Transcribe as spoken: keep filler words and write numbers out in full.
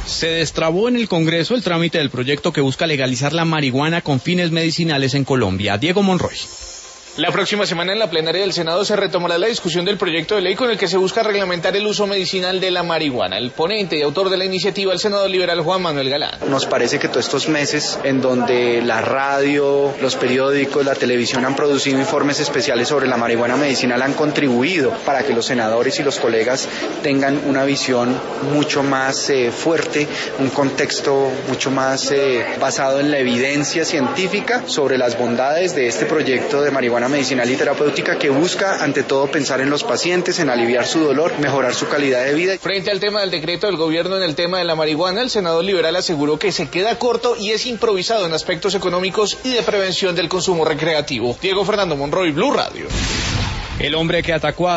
Se destrabó en el Congreso el trámite del proyecto que busca legalizar la marihuana con fines medicinales en Colombia. Diego Monroy. La próxima semana en la plenaria del Senado se retomará la discusión del proyecto de ley con el que se busca reglamentar el uso medicinal de la marihuana. El ponente y autor de la iniciativa, el senador liberal Juan Manuel Galán. Nos parece que todos estos meses en donde la radio, los periódicos, la televisión han producido informes especiales sobre la marihuana medicinal han contribuido para que los senadores y los colegas tengan una visión mucho más eh, fuerte, un contexto mucho más eh, basado en la evidencia científica sobre las bondades de este proyecto de marihuana medicinal y terapéutica que busca ante todo pensar en los pacientes, en aliviar su dolor, mejorar su calidad de vida. Frente al tema del decreto del gobierno en el tema de la marihuana, el senador liberal aseguró que se queda corto y es improvisado en aspectos económicos y de prevención del consumo recreativo. Diego Fernando Monroy, Blue Radio. El hombre que atacó a